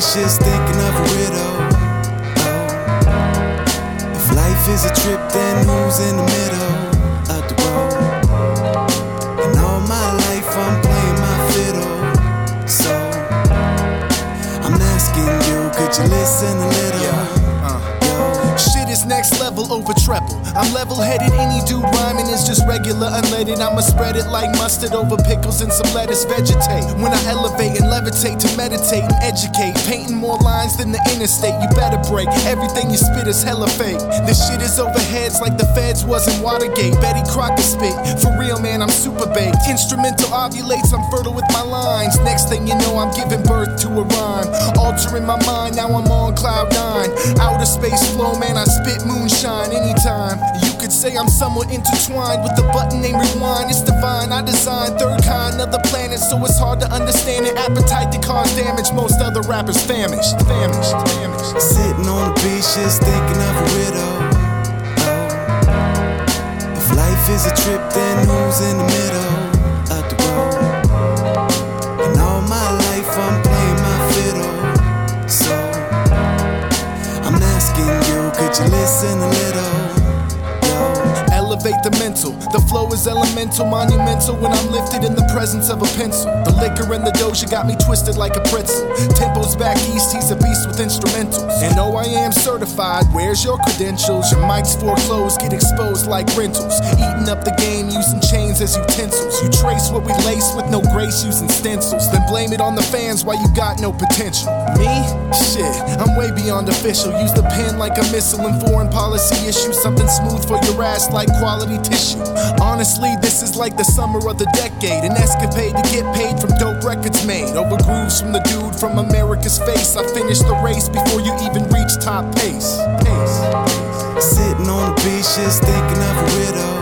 speechless, thinking of a riddle. Oh, if life is a trip, then who's in the middle of the road? And all my life I'm playing my fiddle. So I'm asking you, could you listen a little? Shit is next level over treble. I'm level-headed, any dude rhyming is just regular unleaded. I'ma spread it like mustard over pickles and some lettuce. Vegetate when I elevate and levitate to meditate and educate. Painting more lines than the interstate. You better break, everything you spit is hella fake. This shit is over heads like the feds was in Watergate. Betty Crocker spit, for real man, I'm super baked. Instrumental ovulates, I'm fertile with my lines. Next thing you know, I'm giving birth to a rhyme. Altering my mind, now I'm on cloud 9. Outer space flow, man, I spit moonshine anytime. You could say I'm somewhat intertwined with the button named rewind. It's divine, I designed third kind of the planet, so it's hard to understand it. Appetite to cause damage, most other rappers famished. Sitting on the beach just thinking of a riddle. Oh, if life is a trip, then who's in the middle of the road? And all my life I'm playing my fiddle. So I'm asking you, could you listen a little? Elevate the mental, the flow is elemental, monumental when I'm lifted in the presence of a pencil. The liquor and the doja got me twisted like a pretzel. Tempo's back east, he's a beast with instrumentals. And OIM certified, where's your credentials? Your mics foreclosed, get exposed like rentals. Eating up the game using chains as utensils. You trace what we lace with no grace using stencils. Then blame it on the fans while you got no potential. Me? Shit, I'm way beyond official. Use the pen like a missile in foreign policy issues. Something smooth for your ass like quality tissue. Honestly, this is like the summer of the decade. An escapade to get paid from dope records made. Over grooves from the dude from America's face. I finished the race before you even reach top pace. Sitting on the beach just thinking of a riddle.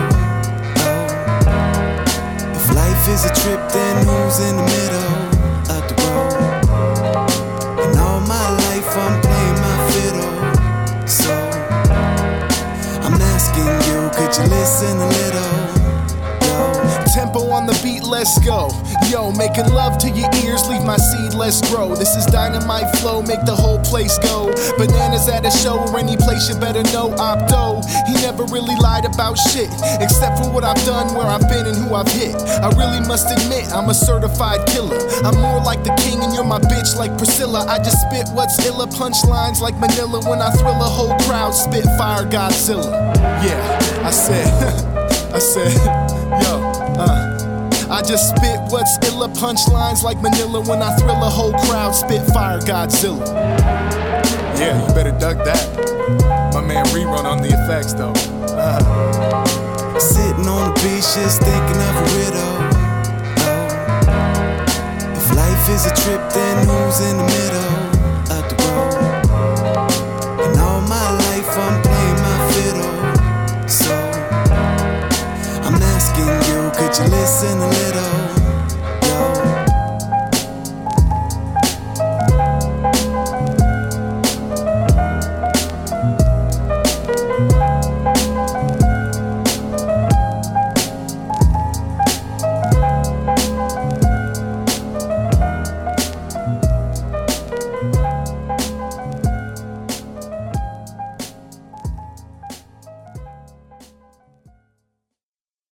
Oh, if life is a trip, then who's in the middle of the road? And all my life I'm playing my fiddle. So I'm asking you, could you listen a little? Tempo on the beat, let's go. Yo, making love to your ears, leave my seed, let's grow. This is dynamite flow, make the whole place go. Bananas at a show or any place you better know. Opto, he never really lied about shit, except for what I've done, where I've been and who I've hit. I really must admit, I'm a certified killer. I'm more like the king and you're my bitch like Priscilla. I just spit what's illa, punchlines like Manila. When I thrill a whole crowd, spit fire Godzilla. Yeah, I said, yo, I just spit what's illa, punchlines like Manila. When I thrill a whole crowd, spit fire Godzilla. Yeah, you better duck that. My man Rerun on the effects though. Sitting on the beach just thinking of a riddle. Oh, if life is a trip, then who's in the middle of the road? And all my life I'm playing my fiddle. So I'm asking you, could you listen a little?